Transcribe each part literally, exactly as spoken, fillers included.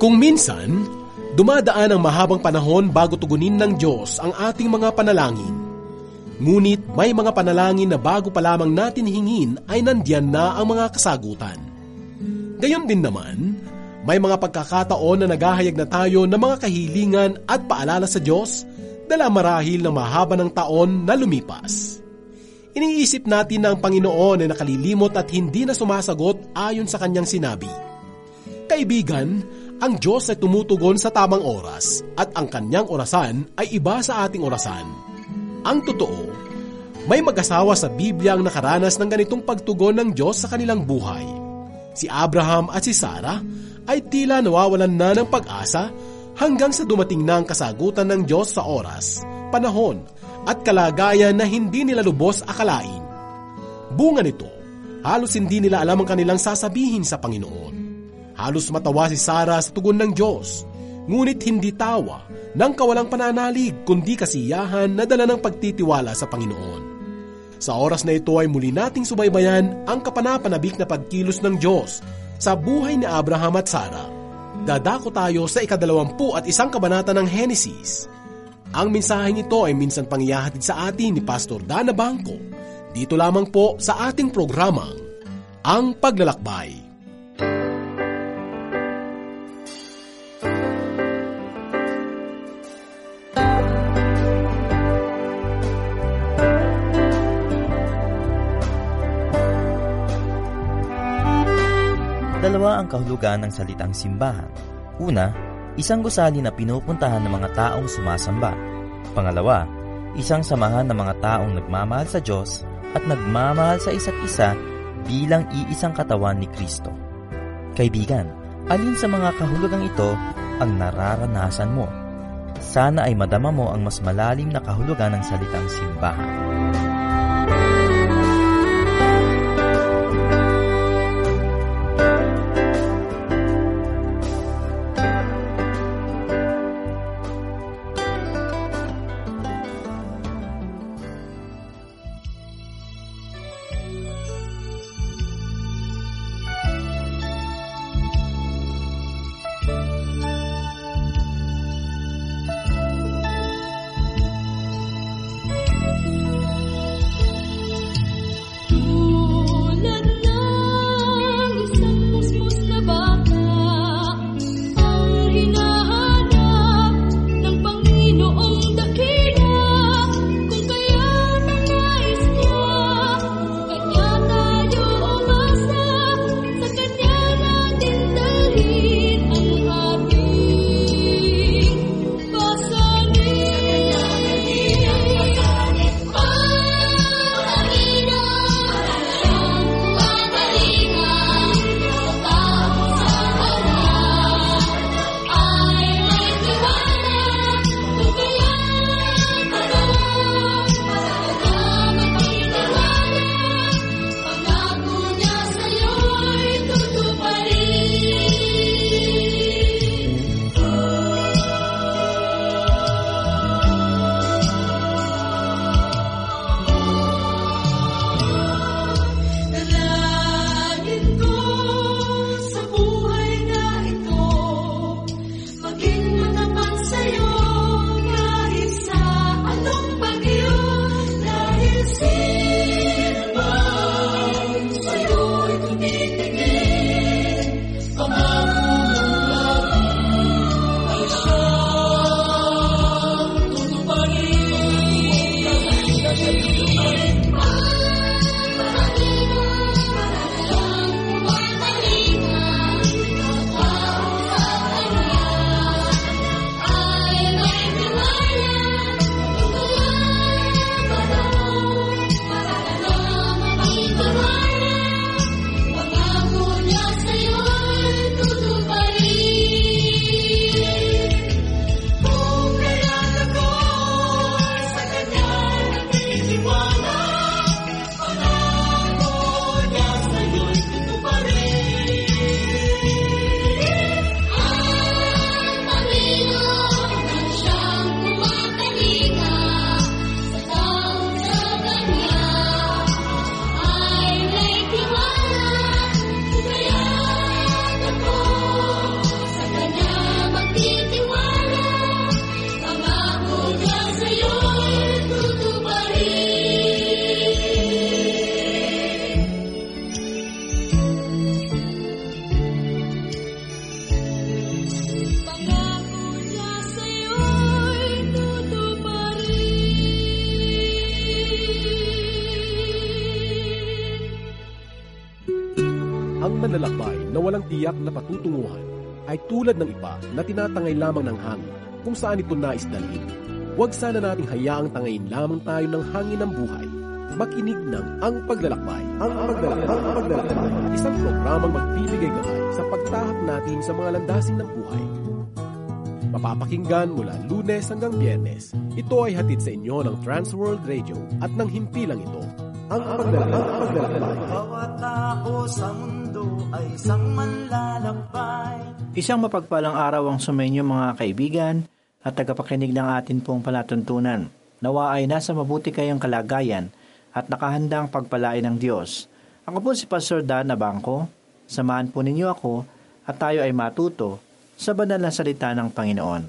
Kung minsan, dumadaan ang mahabang panahon bago tugunin ng Diyos ang ating mga panalangin. Ngunit may mga panalangin na bago pa lamang natin hingin ay nandiyan na ang mga kasagutan. Gayon din naman, may mga pagkakataon na naghahayag na tayo ng mga kahilingan at paalala sa Diyos dala marahil ng mahaba ng taon na lumipas. Iniisip natin na ang Panginoon ay nakalilimot at hindi na sumasagot ayon sa kanyang sinabi. Kaibigan, ang Diyos ay tumutugon sa tamang oras at ang kanyang orasan ay iba sa ating orasan. Ang totoo, may mag-asawa sa Biblia ang nakaranas ng ganitong pagtugon ng Diyos sa kanilang buhay. Si Abraham at si Sarah ay tila nawawalan na ng pag-asa hanggang sa dumating na ang kasagutan ng Diyos sa oras, panahon at kalagayan na hindi nila lubos akalain. Bunga nito, halos hindi nila alam ang kanilang sasabihin sa Panginoon. Halos matawa si Sarah sa tugon ng Diyos, ngunit hindi tawa ng kawalang pananalig kundi kasiyahan na dala ng pagtitiwala sa Panginoon. Sa oras na ito ay muli nating subaybayan ang kapanapanabik na pagkilos ng Diyos sa buhay ni Abraham at Sarah. Dadako tayo sa ikadalawampu at isang kabanata ng Henesis. Ang mensaheng ito ay minsan pangyahatid sa atin ni Pastor Dana Bangko, dito lamang po sa ating programang Ang Paglalakbay. Dalawa ang kahulugan ng salitang simbahan. Una, isang gusali na pinupuntahan ng mga taong sumasamba. Pangalawa, isang samahan ng mga taong nagmamahal sa Diyos at nagmamahal sa isa't isa bilang iisang katawan ni Kristo. Kaibigan, alin sa mga kahulugang ito ang nararanasan mo? Sana ay madama mo ang mas malalim na kahulugan ng salitang simbahan. manlalakbay na walang tiyak na patutunguhan ay tulad ng iba na tinatangay lamang ng hangin kung saan ito nais dalhin. Huwag sana nating hayaang tangayin lamang tayo ng hangin ng buhay. Makinig ng Ang Paglalakbay. Ang Paglalakbay. Ang Paglalakbay. Isang programang magbibigay gabay sa pagtahak natin sa mga landasin ng buhay. Mapapakinggan mula Lunes hanggang Biyernes. Ito ay hatid sa inyo ng Transworld Radio at ng himpilang ito. Ang Paglalakbay. Bawat tao sa mundo ay isang manlalakbay. Isang mapagpalang araw ang sumainyo mga kaibigan at tagapakinig ng atin pong palatuntunan. Nawa ay nasa mabuti kayong kalagayan at nakahandang pagpalain ng Diyos. Ako po si Pastor Dan Abangco. Samahan po ninyo ako at tayo ay matuto sa banal na salita ng Panginoon.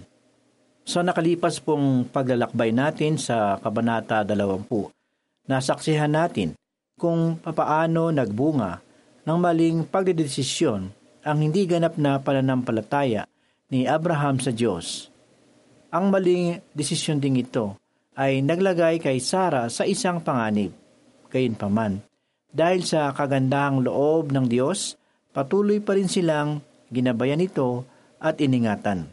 Sa nakalipas pong paglalakbay natin sa Kabanata dalawampu, nasaksihan natin kung papaano nagbunga ng maling pagdedesisyon ang hindi ganap na pananampalataya ni Abraham sa Diyos. Ang maling desisyon ding ito ay naglagay kay Sarah sa isang panganib. Gayunpaman, dahil sa kagandahang loob ng Diyos, patuloy pa rin silang ginabayan ito at iningatan.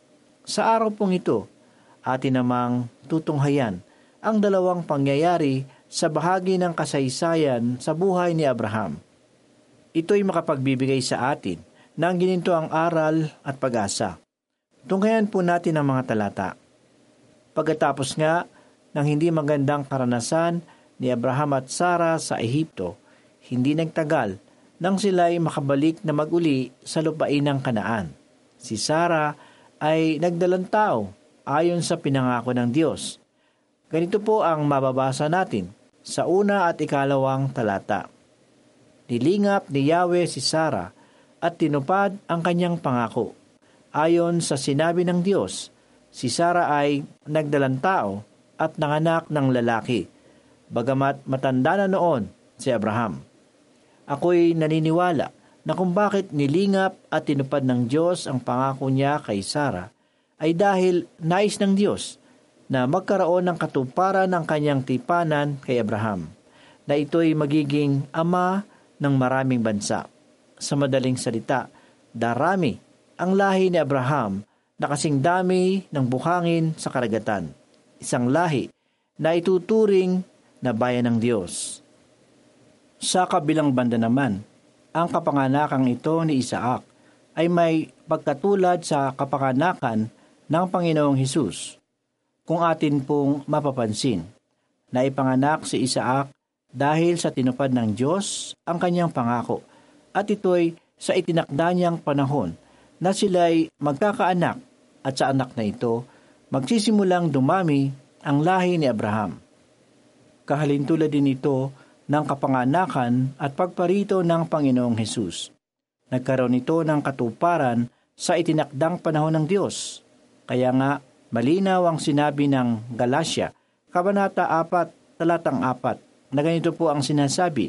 Sa araw pong ito, atin namang tutunghayan ang dalawang pangyayari sa bahagi ng kasaysayan sa buhay ni Abraham. Ito'y makapagbibigay sa atin ng ginintoang aral at pag-asa. Tunghayan po natin ang mga talata. Pagkatapos nga ng hindi magandang karanasan ni Abraham at Sarah sa Ehipto, hindi nagtagal nang sila'y makabalik na mag-uli sa lupain ng Kanaan. Si Sarah ay nagdalang tao ayon sa pinangako ng Diyos. Ganito po ang mababasa natin sa una at ikalawang talata. Nilingap ni Yahweh si Sarah at tinupad ang kanyang pangako. Ayon sa sinabi ng Diyos, si Sarah ay nagdalang tao at nanganak ng lalaki, bagamat matanda na noon si Abraham. Ako'y naniniwala na kung bakit nilingap at tinupad ng Diyos ang pangako niya kay Sarah ay dahil nais ng Diyos na magkaroon ng katuparan ng kanyang tipanan kay Abraham, na ito'y magiging ama ng maraming bansa. Sa madaling salita, darami ang lahi ni Abraham na kasing dami ng buhangin sa karagatan. Isang lahi na ituturing na bayan ng Diyos. Sa kabilang banda naman, ang kapanganakang ito ni Isaac ay may pagkatulad sa kapanganakan ng Panginoong Hesus. Kung atin pong mapapansin, na ipanganak si Isaac dahil sa tinupad ng Diyos ang kanyang pangako, at ito'y sa itinakda niyang panahon na sila'y magkakaanak, at sa anak na ito, magsisimulang dumami ang lahi ni Abraham. Kahalintulad din ito ng kapanganakan at pagparito ng Panginoong Hesus. Nagkaroon ito ng katuparan sa itinakdang panahon ng Diyos. Kaya nga, malinaw ang sinabi ng Galatia, Kabanata apat, talatang apat, na ganito po ang sinasabi,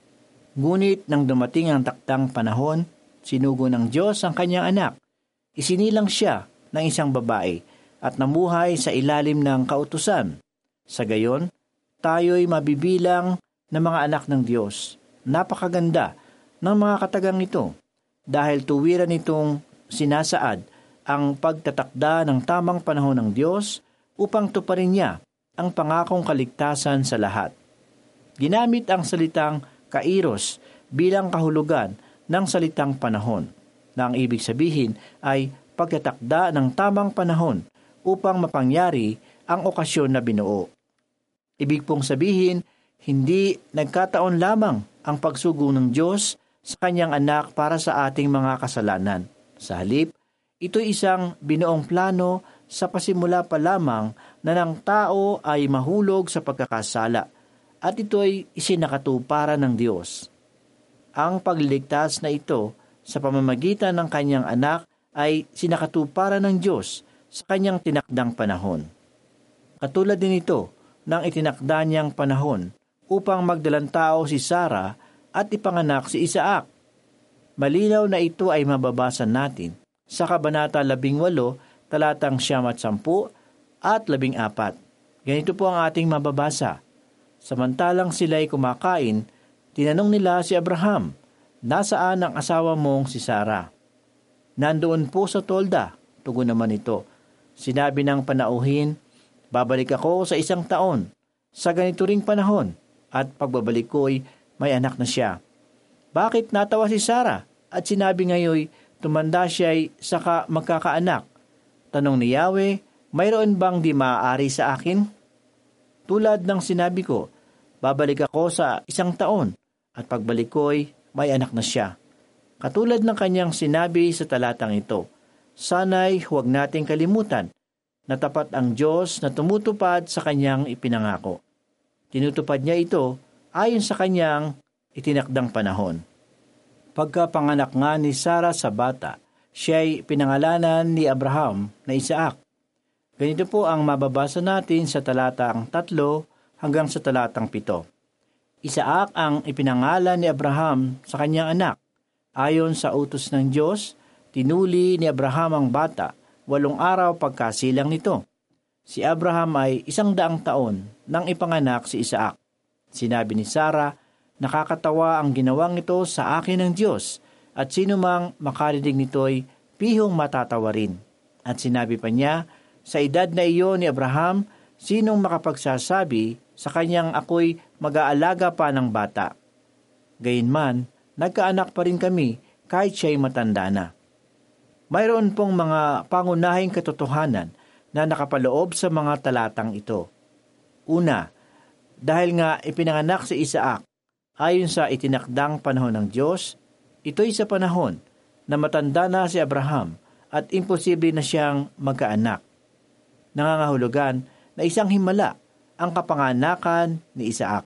ngunit nang dumating ang takdang panahon, sinugo ng Diyos ang kanyang anak. Isinilang siya ng isang babae at namuhay sa ilalim ng kautusan. Sa gayon, tayo'y mabibilang na mga anak ng Diyos. Napakaganda ng mga katagang ito dahil tuwiran itong sinasaad ang pagtatakda ng tamang panahon ng Diyos upang tuparin niya ang pangakong kaligtasan sa lahat. Ginamit ang salitang kairos bilang kahulugan ng salitang panahon, na ang ibig sabihin ay pagtatakda ng tamang panahon upang mapangyari ang okasyon na binuo. Ibig pong sabihin, hindi nagkataon lamang ang pagsugo ng Diyos sa kanyang anak para sa ating mga kasalanan. Sa halip, ito'y isang binuong plano sa pasimula pa lamang na ng tao ay mahulog sa pagkakasala, at ito'y isinakatuparan ng Diyos. Ang pagliligtas na ito sa pamamagitan ng kanyang anak ay sinakatuparan ng Diyos sa kanyang tinakdang panahon. Katulad din ito ng itinakda niyang panahon upang magdalang tao si Sarah at ipanganak si Isaac. Malinaw na ito ay mababasa natin sa Kabanata labing walo, talatang siyam at sampu at labing apat. Ganito po ang ating mababasa. Samantalang sila'y kumakain, tinanong nila si Abraham, nasaan ang asawa mong si Sarah? Nandoon po sa tolda, tugon naman ito. Sinabi ng panauhin, babalik ako sa isang taon, sa ganito ring panahon, at pagbabalik ko'y may anak na siya. Bakit natawa si Sarah at sinabi ngayoy, tumanda siya'y saka magkakaanak? Tanong ni Yahweh, mayroon bang di maaari sa akin? Tulad ng sinabi ko, babalik ako sa isang taon, at pagbalik ko'y may anak na siya. Katulad ng kanyang sinabi sa talatang ito, sana'y huwag nating kalimutan na tapat ang Diyos na tumutupad sa kanyang ipinangako. Tinutupad niya ito ayon sa kanyang itinakdang panahon. Pagkapanganak nga ni Sarah sa bata, siya'y pinangalanan ni Abraham na Isaac. Ganito po ang mababasa natin sa talatang tatlo hanggang sa talatang pito. Isaac ang ipinangalan ni Abraham sa kanyang anak. Ayon sa utos ng Diyos, tinuli ni Abraham ang bata, walong araw pagkasilang nito. Si Abraham ay isang daang taon nang ipanganak si Isaac. Sinabi ni Sarah, nakakatawa ang ginawang ito sa akin ng Diyos, at sino mang makarinig nito'y pihong matatawa rin. At sinabi pa niya, sa edad na iyon ni Abraham, sinong makapagsasabi sa kanyang ako'y mag-aalaga pa ng bata? Gayunman, nagkaanak pa rin kami kahit siya'y matanda na. Mayroon pong mga pangunahing katotohanan na nakapaloob sa mga talatang ito. Una, dahil nga ipinanganak si Isaac ayon sa itinakdang panahon ng Diyos, ito'y sa panahon na matanda na si Abraham at imposible na siyang magkaanak. Nangangahulugan na isang himala ang kapanganakan ni Isaac.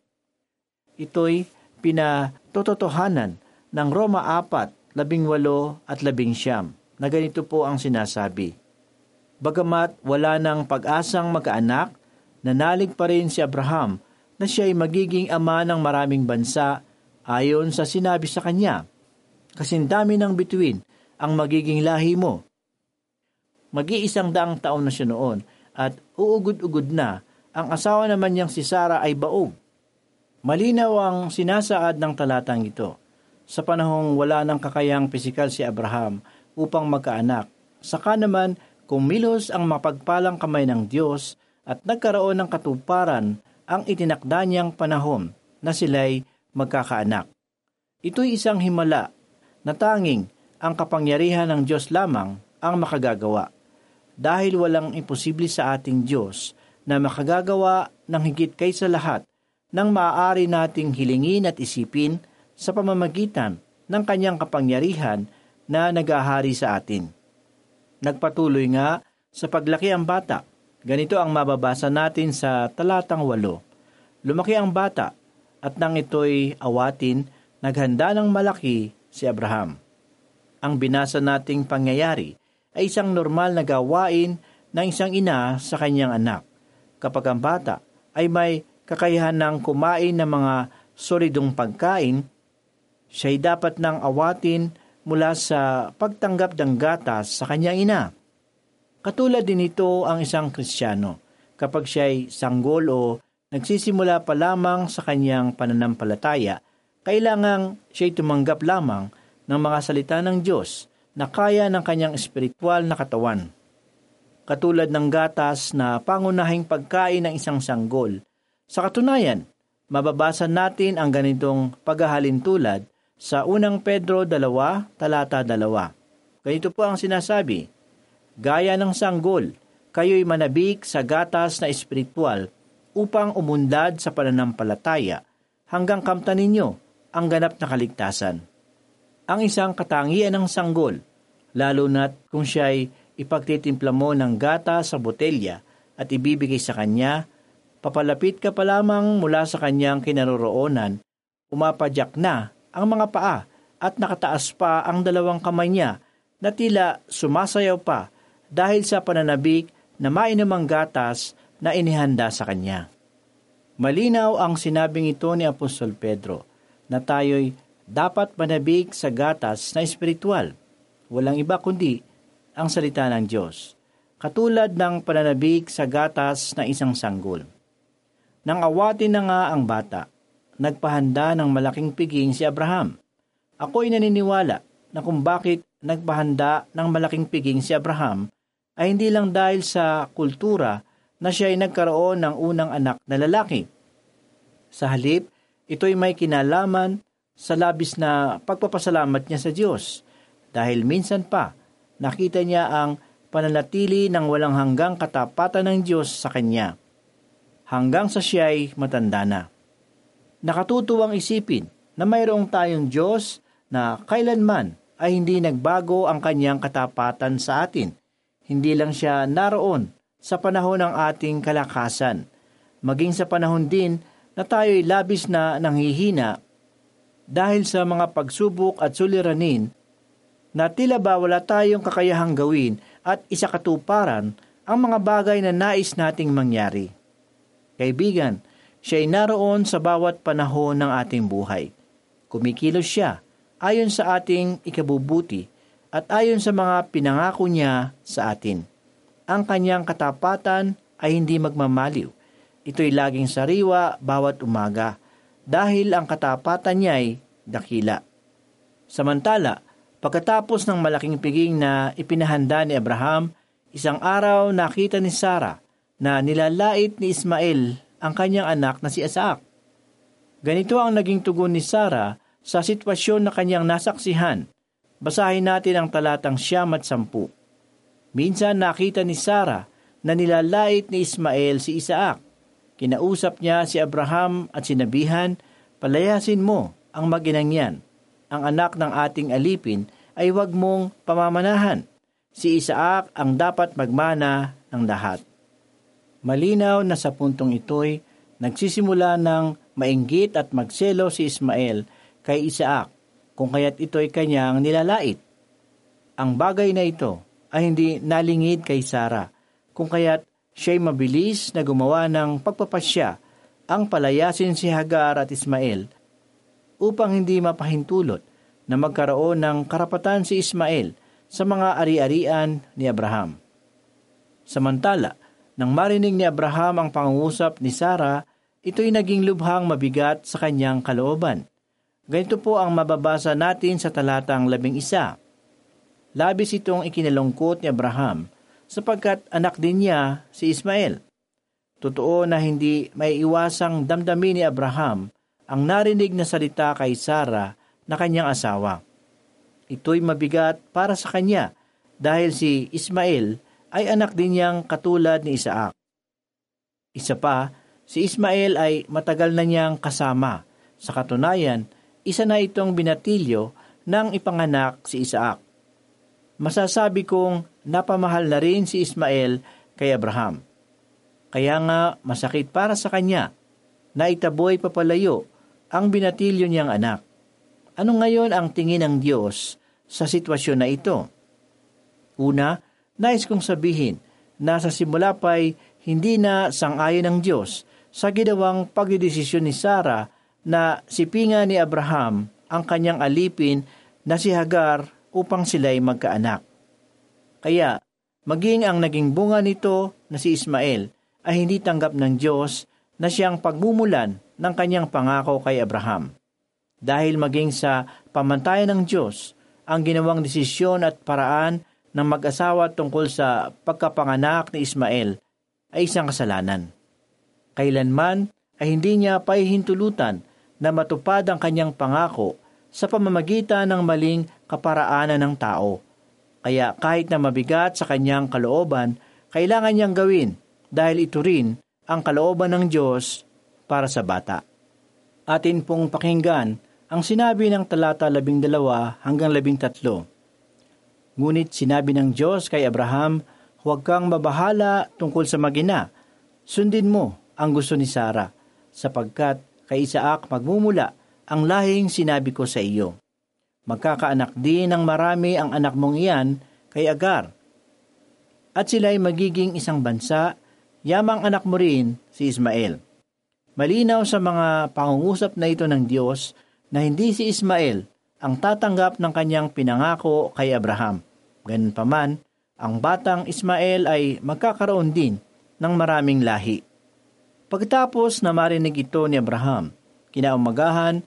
Ito'y pinatototohanan ng Roma apat, labing walo at labing siyam, na ganito po ang sinasabi. Bagamat wala ng pag-asang magkaanak, nanalig pa rin si Abraham na siya'y magiging ama ng maraming bansa ayon sa sinabi sa kanya. Kasindami ng bituin ang magiging lahi mo. Mag-iisang daang taon na siya noon at uugod-ugod na, ang asawa naman niyang si Sarah ay baog. Malinaw ang sinasaad ng talatang ito. Sa panahong wala ng kakayang pisikal si Abraham upang magkaanak, saka naman kumilos ang mapagpalang kamay ng Diyos at nagkaroon ng katuparan ang itinakda niyang panahon na sila'y magkakaanak. Ito'y isang himala na tanging ang kapangyarihan ng Diyos lamang ang makagagawa. Dahil walang imposible sa ating Diyos na makagagawa ng higit kaysa lahat ng maaari nating hilingin at isipin sa pamamagitan ng kanyang kapangyarihan na nag-ahari sa atin. Nagpatuloy nga sa paglaki ang bata. Ganito ang mababasa natin sa talatang walo. Lumaki ang bata at nang ito'y awatin, naghanda ng malaki si Abraham. Ang binasa nating pangyayari ay isang normal na gawain ng isang ina sa kanyang anak. Kapag ang bata ay may kakayahan ng kumain ng mga solidong pagkain, siya'y dapat nang awatin mula sa pagtanggap ng gatas sa kanyang ina. Katulad din ito ang isang Kristiyano. Kapag siya'y sanggol o nagsisimula pa lamang sa kanyang pananampalataya, kailangang siya'y tumanggap lamang ng mga salita ng Diyos na kaya ng kanyang espiritual na katawan. Katulad ng gatas na pangunahing pagkain ng isang sanggol. Sa katunayan, mababasa natin ang ganitong paghahalin tulad sa unang Pedro two, talata two. Ganito po ang sinasabi, gaya ng sanggol, kayo'y manabik sa gatas na espiritual upang umunlad sa pananampalataya hanggang kamtan ninyo ang ganap na kaligtasan. Ang isang katangian ng sanggol, lalo na't kung siya'y ipagtitimpla mo ng gata sa botelya at ibibigay sa kanya, papalapit ka pa lamang mula sa kanyang kinaroroonan, umapadyak na ang mga paa at nakataas pa ang dalawang kamay niya na tila sumasayaw pa dahil sa pananabik na mainom ang gatas na inihanda sa kanya. Malinaw ang sinabing ito ni Apostol Pedro na tayo'y dapat manabik sa gatas na espiritual. Walang iba kundi ang salita ng Diyos. Katulad ng pananabik sa gatas na isang sanggol. Nang awatin na nga ang bata, nagpahanda ng malaking piging si Abraham. Ako'y naniniwala na kung bakit nagpahanda ng malaking piging si Abraham ay hindi lang dahil sa kultura na siya ay nagkaroon ng unang anak na lalaki. Sa halip, ito'y may kinalaman sa labis na pagpapasalamat niya sa Diyos dahil minsan pa nakita niya ang pananatili ng walang hanggang katapatan ng Diyos sa kanya hanggang sa siya'y matanda na. Nakatutuwang isipin na mayroong tayong Diyos na kailanman ay hindi nagbago ang kanyang katapatan sa atin. Hindi lang siya naroon sa panahon ng ating kalakasan, maging sa panahon din na tayo'y labis na nanghihina dahil sa mga pagsubok at suliranin na tila ba wala tayong kakayahang gawin at isakatuparan ang mga bagay na nais nating mangyari. Kaibigan, siya ay naroon sa bawat panahon ng ating buhay. Kumikilos siya ayon sa ating ikabubuti at ayon sa mga pinangako niya sa atin. Ang kanyang katapatan ay hindi magmamaliw. Ito'y laging sariwa bawat umaga dahil ang katapatan niya ay dakila. Samantala, pagkatapos ng malaking piging na ipinahanda ni Abraham, isang araw nakita ni Sarah na nilalait ni Ismael ang kanyang anak na si Isaac. Ganito ang naging tugon ni Sarah sa sitwasyon na kanyang nasaksihan. Basahin natin ang talatang siyam at sampu. Minsan nakita ni Sarah na nilalait ni Ismael si Isaac. Kinausap niya si Abraham at sinabihan, "Palayasin mo ang mag-inang yan. Ang anak ng ating alipin ay huwag mong pamamanahan. Si Isaac ang dapat magmana ng lahat." Malinaw na sa puntong ito'y nagsisimula ng mainggit at magselo si Ismael kay Isaac, kung kaya't ito'y kanyang nilalait. Ang bagay na ito ay hindi nalingid kay Sarah, kung kaya't siya'y mabilis na gumawa ng pagpapasya ang palayasin si Hagar at Ismael upang hindi mapahintulot na magkaroon ng karapatan si Ismael sa mga ari-arian ni Abraham. Samantala, nang marinig ni Abraham ang pangungusap ni Sarah, ito'y naging lubhang mabigat sa kanyang kalooban. Ganito po ang mababasa natin sa talatang labing isa. Labis itong ikinalungkot ni Abraham sapagkat anak din niya si Ismael. Totoo na hindi may iwasang damdamin ni Abraham ang narinig na salita kay Sarah na kanyang asawa. Ito'y mabigat para sa kanya dahil si Ismael ay anak din niyang katulad ni Isaac. Isa pa, si Ismael ay matagal na niyang kasama. Sa katunayan, isa na itong binatilyo nang ipanganak si Isaac. Masasabi kong napamahal na rin si Ismael kay Abraham. Kaya nga masakit para sa kanya na itaboy papalayo ang binatilyo niyang anak. Ano ngayon ang tingin ng Diyos sa sitwasyon na ito? Una, nais kong sabihin na sa simula pa'y hindi na sang-ayon ng Diyos sa ginawang pagdidesisyon ni Sarah na sipingan ni Abraham ang kanyang alipin na si Hagar upang sila'y magkaanak. Kaya, maging ang naging bunga nito na si Ismael ay hindi tanggap ng Diyos na siyang pagmumulan ng kanyang pangako kay Abraham. Dahil maging sa pamantayan ng Diyos, ang ginawang desisyon at paraan ng mag-asawa tungkol sa pagkapanganak ni Ismael ay isang kasalanan. Kailanman ay hindi niya pahihintulutan na matupad ang kanyang pangako sa pamamagitan ng maling kaparaanan ng tao. Kaya kahit na mabigat sa kanyang kalooban, kailangan niyang gawin dahil ito rin ang kalooban ng Diyos para sa bata. Atin pong pakinggan ang sinabi ng talata labing dalawa hanggang labing tatlo. Ngunit sinabi ng Diyos kay Abraham, "Huwag kang mabahala tungkol sa mag-ina. Sundin mo ang gusto ni Sarah, sapagkat kay Isaac magmumula ang lahing sinabi ko sa iyo. Magkakaanak din ng marami ang anak mong iyan kay Agar. At sila'y magiging isang bansa, yamang anak mo rin si Ismael." Malinaw sa mga pangungusap na ito ng Diyos na hindi si Ismael ang tatanggap ng kanyang pinangako kay Abraham. Ganun pa man, ang batang Ismael ay magkakaroon din ng maraming lahi. Pagkatapos na marinig ito ni Abraham, kinaumagahan,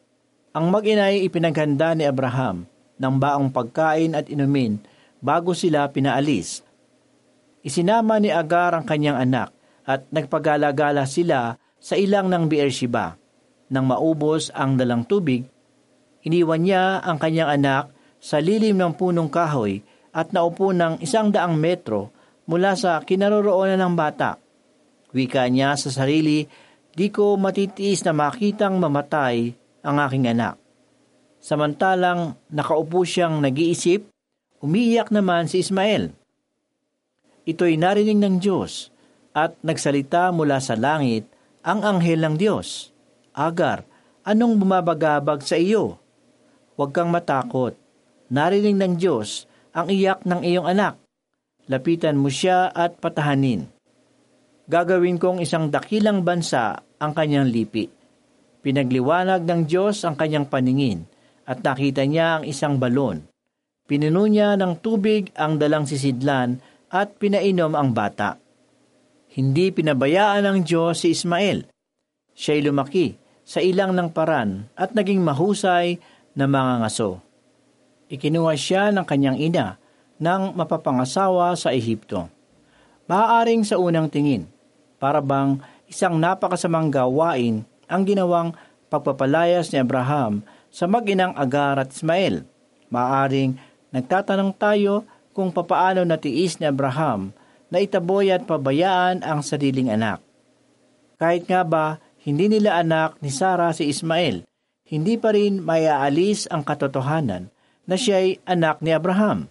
Ang mag-inay ipinaghanda ni Abraham ng baong pagkain at inumin bago sila pinaalis. Isinama ni Agar ang kanyang anak at nagpagala-gala sila sa ilang ng Beersheba. Nang maubos ang dalang tubig, iniwan niya ang kanyang anak sa lilim ng punong kahoy at naupo ng isang daang metro mula sa kinaroroonan ng bata. Wika niya sa sarili, "Di ko matitiis na makitang mamatay ang aking anak." Samantalang nakaupo siyang nag-iisip, umiiyak naman si Ismael. Ito'y narinig ng Diyos at nagsalita mula sa langit ang anghel ng Diyos. "Agar, anong bumabagabag sa iyo? Huwag kang matakot. Narinig ng Diyos ang iyak ng iyong anak. Lapitan mo siya at patahanin. Gagawin kong isang dakilang bansa ang kanyang lipi." Pinagliwanag ng Diyos ang kanyang paningin at nakita niya ang isang balon. Pinuno niya ng tubig ang dalang sisidlan at pinainom ang bata. Hindi pinabayaan ng Diyos si Ismael. Siya'y lumaki sa ilang ng paran at naging mahusay na mga ngaso. Ikinuha siya ng kanyang ina nang mapapangasawa sa Ehipto. Maaaring sa unang tingin, para bang isang napakasamang gawain ang ginawang pagpapalayas ni Abraham sa mag-inang Agar at Ismael. Maaaring nagtatanong tayo kung papaano natiis ni Abraham na itaboy at pabayaan ang sariling anak. Kahit nga ba hindi nila anak ni Sarah si Ismael, hindi pa rin maiaalis ang katotohanan na siya'y anak ni Abraham.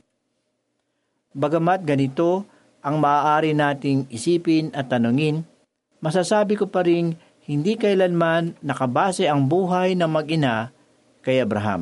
Bagamat ganito ang maaari nating isipin at tanungin, masasabi ko pa rin hindi kailanman nakabase ang buhay ng mag-ina kay Abraham.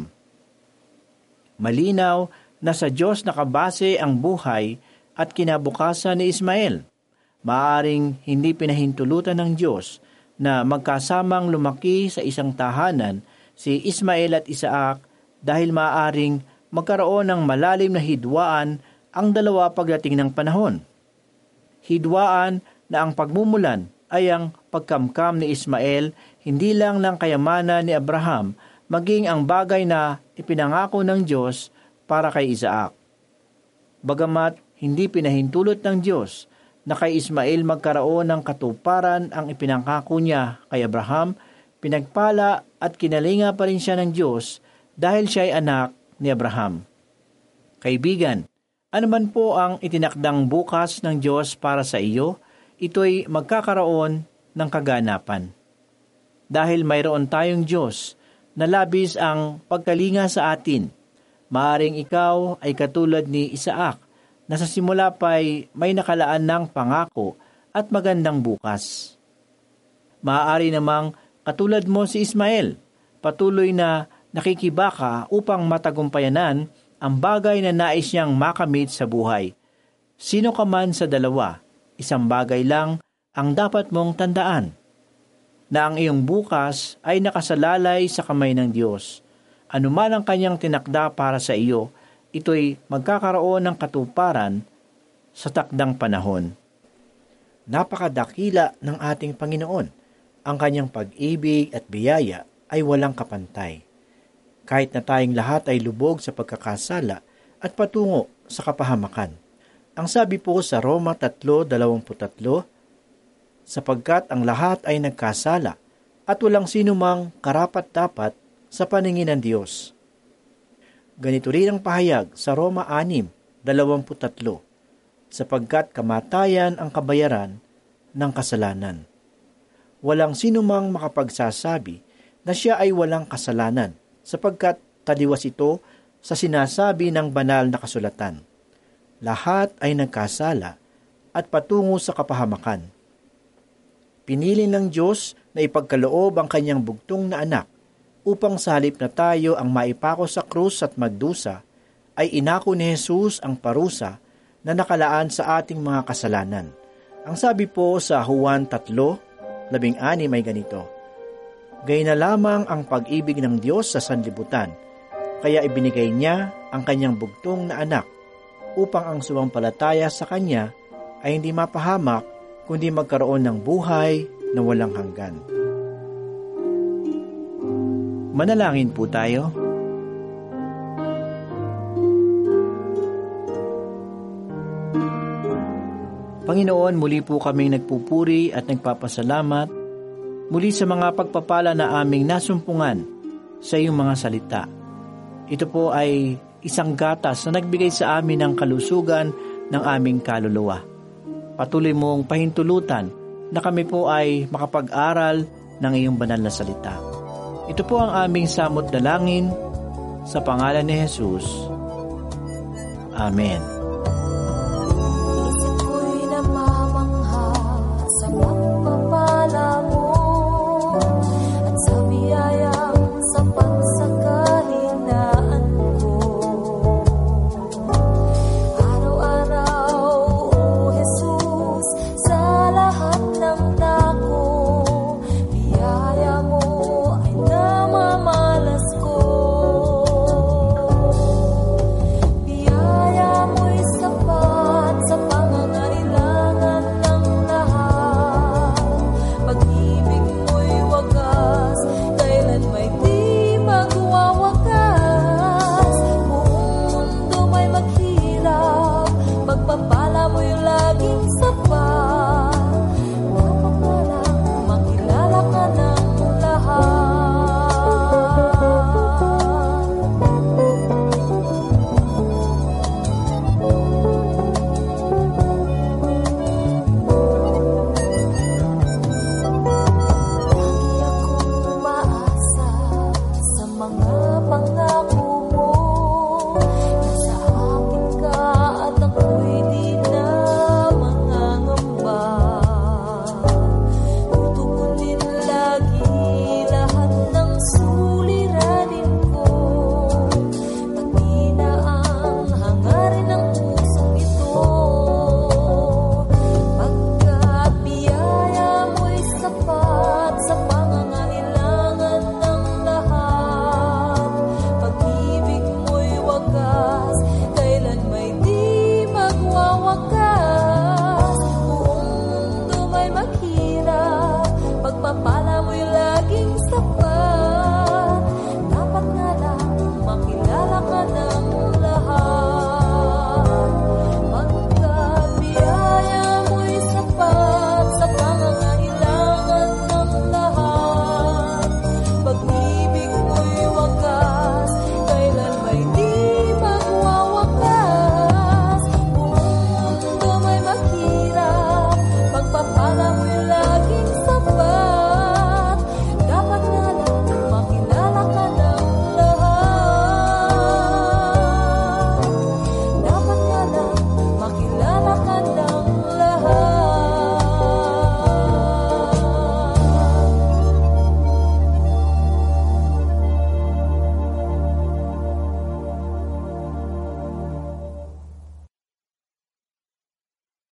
Malinaw na sa Diyos nakabase ang buhay at kinabukasan ni Ismael. Maaring hindi pinahintulutan ng Diyos na magkasamang lumaki sa isang tahanan si Ismael at Isaac dahil maaring magkaroon ng malalim na hidwaan ang dalawa pagdating ng panahon. Hidwaan na ang pagmumulan ay ang pagkamkam ni Ismael hindi lang ng kayamanan ni Abraham, maging ang bagay na ipinangako ng Diyos para kay Isaac. Bagamat hindi pinahintulot ng Diyos na kay Ismael magkaroon ng katuparan ang ipinangako niya kay Abraham, pinagpala at kinalinga pa rin siya ng Diyos dahil siya ay anak ni Abraham. Kaibigan, ano man po ang itinakdang bukas ng Diyos para sa iyo, ito'y magkakaroon ng kaganapan. Dahil mayroon tayong Diyos na labis ang pagkalinga sa atin, maaring ikaw ay katulad ni Isaac na sa simula pa'y may nakalaan ng pangako at magandang bukas. Maaari namang katulad mo si Ismael, patuloy na nakikibaka upang matagumpayanan ang bagay na nais niyang makamit sa buhay. Sino ka man sa dalawa, isang bagay lang ang dapat mong tandaan, na ang iyong bukas ay nakasalalay sa kamay ng Diyos. Ano man ang kanyang tinakda para sa iyo, ito'y magkakaroon ng katuparan sa takdang panahon. Napakadakila ng ating Panginoon. Ang kanyang pag-ibig at biyaya ay walang kapantay. Kahit na tayong lahat ay lubog sa pagkakasala at patungo sa kapahamakan. Ang sabi po sa Roma three twenty-three, sapagkat ang lahat ay nagkasala at walang sinumang karapat-dapat sa paningin ng Diyos. Ganito rin ang pahayag sa Roma six twenty-three, sapagkat kamatayan ang kabayaran ng kasalanan. Walang sinumang makapagsasabi na siya ay walang kasalanan, sapagkat taliwas ito sa sinasabi ng banal na kasulatan. Lahat ay nagkasala at patungo sa kapahamakan. Pinili ng Diyos na ipagkaloob ang kanyang bugtong na anak upang sa halip na tayo ang maipako sa krus at magdusa, ay inako ni Jesus ang parusa na nakalaan sa ating mga kasalanan. Ang sabi po sa Juan three sixteen ay ganito, "Gayun na lamang ang pag-ibig ng Diyos sa sanlibutan, kaya ibinigay niya ang kanyang bugtong na anak, upang ang sumampalataya sa kanya ay hindi mapahamak, kundi magkaroon ng buhay na walang hanggan." Manalangin po tayo. Panginoon, muli po kaming nagpupuri at nagpapasalamat muli sa mga pagpapala na aming nasumpungan sa iyong mga salita. Ito po ay isang gatas na nagbigay sa amin ng kalusugan ng aming kaluluwa. Patuloy mong pahintulutan na kami po ay makapag-aral ng iyong banal na salita. Ito po ang aming samot dalangin sa pangalan ni Jesus. Amen.